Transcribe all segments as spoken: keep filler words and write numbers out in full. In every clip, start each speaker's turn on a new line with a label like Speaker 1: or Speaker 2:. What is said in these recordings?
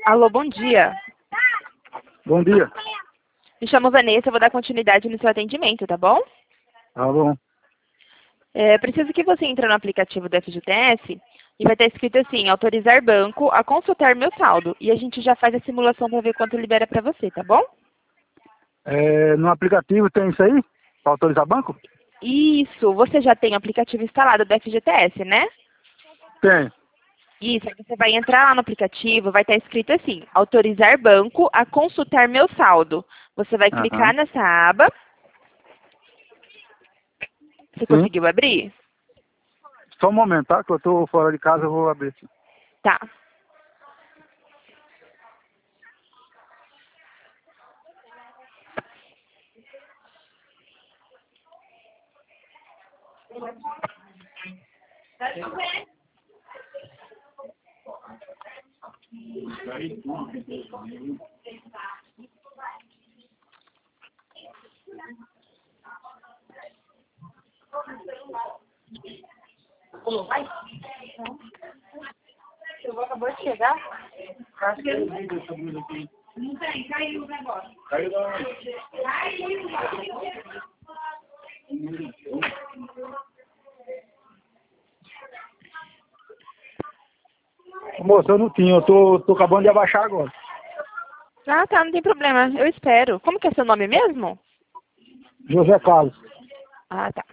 Speaker 1: Alô, bom dia.
Speaker 2: Bom dia.
Speaker 1: Me chamo Vanessa, eu vou dar continuidade no seu atendimento, tá bom?
Speaker 2: Tá bom.
Speaker 1: É, preciso que você entre no aplicativo do F G T S e vai estar escrito assim, autorizar banco a consultar meu saldo. E a gente já faz a simulação para ver quanto libera para você, tá bom?
Speaker 2: É, no aplicativo tem isso aí? Para autorizar banco?
Speaker 1: Isso, você já tem o aplicativo instalado do F G T S, né?
Speaker 2: Tem.
Speaker 1: Isso, aí você vai entrar lá no aplicativo, vai estar escrito assim, autorizar banco a consultar meu saldo. Você vai clicar
Speaker 2: Aham.
Speaker 1: nessa aba. Você
Speaker 2: Sim.
Speaker 1: conseguiu abrir?
Speaker 2: Só um momento, tá? Que eu tô fora de casa, eu vou abrir.
Speaker 1: Tá. Eu acabou de chegar. Não tem, caiu o negócio. Caiu da onde? Caiu.
Speaker 2: Moça, eu não tinha, eu tô, tô acabando de abaixar agora.
Speaker 1: Ah, tá, não tem problema. Eu espero. Como que é seu nome mesmo?
Speaker 2: José Carlos.
Speaker 1: Ah, tá.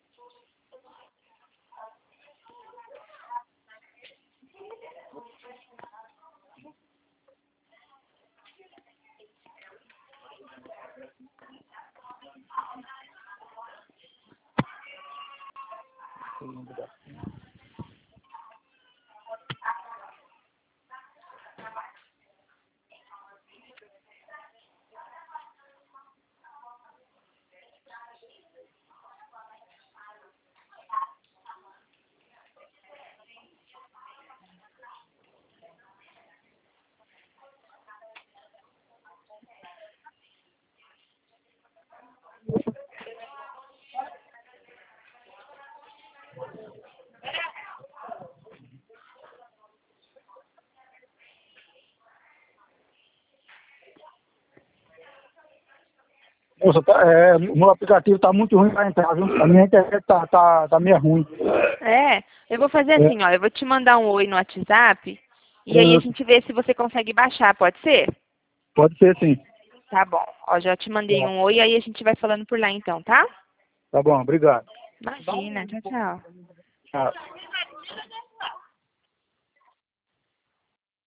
Speaker 2: Moça, tá, é, o meu aplicativo tá muito ruim para entrar, viu? A minha internet tá, tá, tá meio ruim.
Speaker 1: É, eu vou fazer
Speaker 2: É,
Speaker 1: assim, ó. Eu vou te mandar um oi no WhatsApp e aí a
Speaker 2: pronto.
Speaker 1: gente vê se você consegue baixar, pode ser?
Speaker 2: Pode ser sim.
Speaker 1: Tá bom. Ó, já te mandei
Speaker 2: Tá,
Speaker 1: um oi, aí a gente vai falando por lá então, tá?
Speaker 2: tá bom, obrigado.
Speaker 1: Imagina, tchau, tchau.
Speaker 2: Tchau.